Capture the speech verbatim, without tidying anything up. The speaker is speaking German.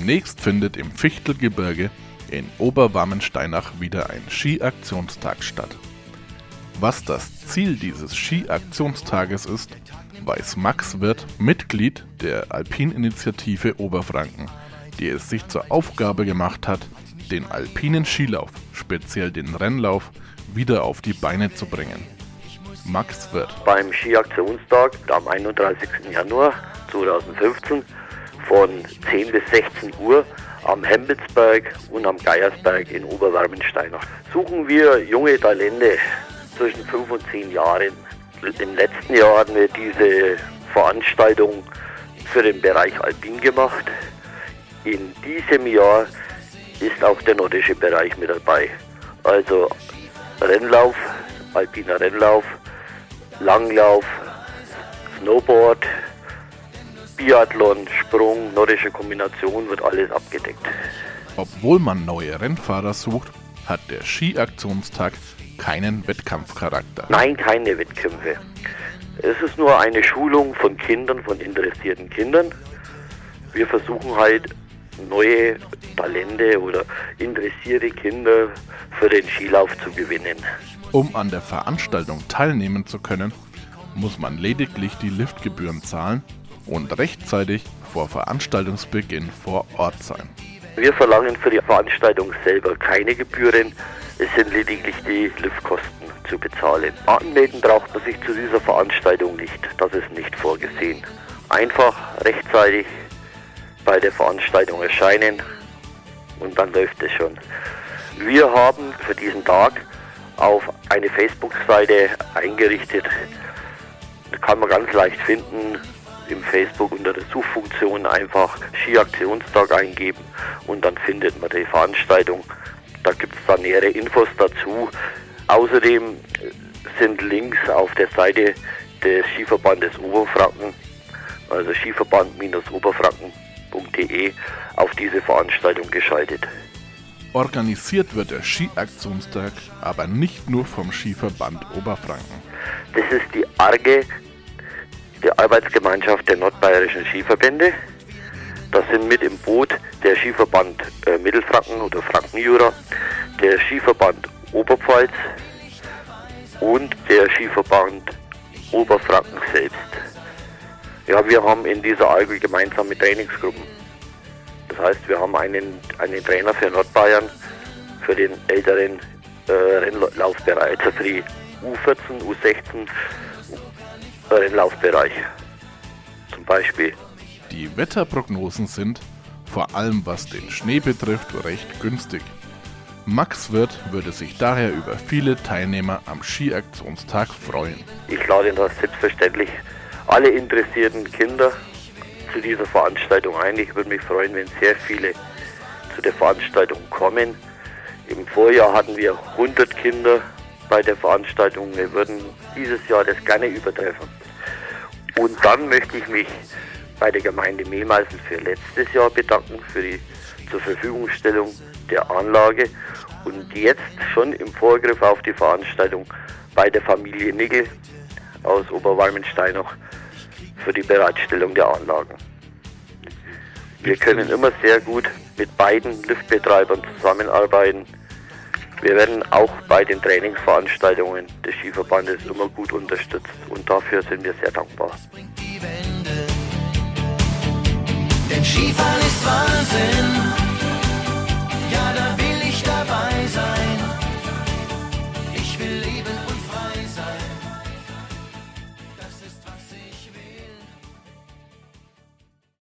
Demnächst findet im Fichtelgebirge in Oberwarmensteinach wieder ein Skiaktionstag statt. Was das Ziel dieses Skiaktionstages ist, weiß Max Wirth, Mitglied der Alpininitiative Oberfranken, die es sich zur Aufgabe gemacht hat, den alpinen Skilauf, speziell den Rennlauf, wieder auf die Beine zu bringen. Max Wirth. Beim Skiaktionstag am einunddreißigsten Januar zweitausendfünfzehn von zehn bis sechzehn Uhr am Hembitzberg und am Geiersberg in Oberwarmensteinach suchen wir junge Talente zwischen fünf und zehn Jahren. Im letzten Jahr hatten wir diese Veranstaltung für den Bereich Alpin gemacht. In diesem Jahr ist auch der nordische Bereich mit dabei. Also Rennlauf, alpiner Rennlauf, Langlauf, Snowboard, Biathlon, Sprung, nordische Kombination, wird alles abgedeckt. Obwohl man neue Rennfahrer sucht, hat der Skiaktionstag keinen Wettkampfcharakter. Nein, keine Wettkämpfe. Es ist nur eine Schulung von Kindern, von interessierten Kindern. Wir versuchen halt neue Talente oder interessierte Kinder für den Skilauf zu gewinnen. Um an der Veranstaltung teilnehmen zu können, muss man lediglich die Liftgebühren zahlen und rechtzeitig vor Veranstaltungsbeginn vor Ort sein. Wir verlangen für die Veranstaltung selber keine Gebühren, es sind lediglich die Liftkosten zu bezahlen. Anmelden braucht man sich zu dieser Veranstaltung nicht, das ist nicht vorgesehen. Einfach rechtzeitig bei der Veranstaltung erscheinen und dann läuft es schon. Wir haben für diesen Tag auf eine Facebook-Seite eingerichtet, da kann man ganz leicht finden, im Facebook unter der Suchfunktion einfach Skiaktionstag eingeben und dann findet man die Veranstaltung. Da gibt es dann nähere Infos dazu. Außerdem sind Links auf der Seite des Skiverbandes Oberfranken, also skiverband oberfranken punkt de, auf diese Veranstaltung geschaltet. Organisiert wird der Skiaktionstag aber nicht nur vom Skiverband Oberfranken. Das ist die A R G E, die Arbeitsgemeinschaft der nordbayerischen Skiverbände. Das sind mit im Boot der Skiverband äh, Mittelfranken oder Frankenjura, der Skiverband Oberpfalz und der Skiverband Oberfranken selbst. Ja, wir haben in dieser A R G E gemeinsame Trainingsgruppen. Das heißt, wir haben einen, einen Trainer für Nordbayern, für den älteren äh, Rennlaufbereich, also für die U vierzehn, U sechzehn Rennlaufbereich zum Beispiel. Die Wetterprognosen sind, vor allem was den Schnee betrifft, recht günstig. Max Wirth würde sich daher über viele Teilnehmer am Skiaktionstag freuen. Ich lade da selbstverständlich alle interessierten Kinder zu dieser Veranstaltung ein. Ich würde mich freuen, wenn sehr viele zu der Veranstaltung kommen. Im Vorjahr hatten wir hundert Kinder bei der Veranstaltung. Wir würden dieses Jahr das gerne übertreffen. Und dann möchte ich mich bei der Gemeinde Mehlmeißen für letztes Jahr bedanken, für die zur Verfügungstellung der Anlage und jetzt schon im Vorgriff auf die Veranstaltung bei der Familie Nickel aus Oberwarmensteinach für die Bereitstellung der Anlagen. Wir können immer sehr gut mit beiden Liftbetreibern zusammenarbeiten. Wir werden auch bei den Trainingsveranstaltungen des Skiverbandes immer gut unterstützt und dafür sind wir sehr dankbar. Denn Skifahren ist Wahnsinn.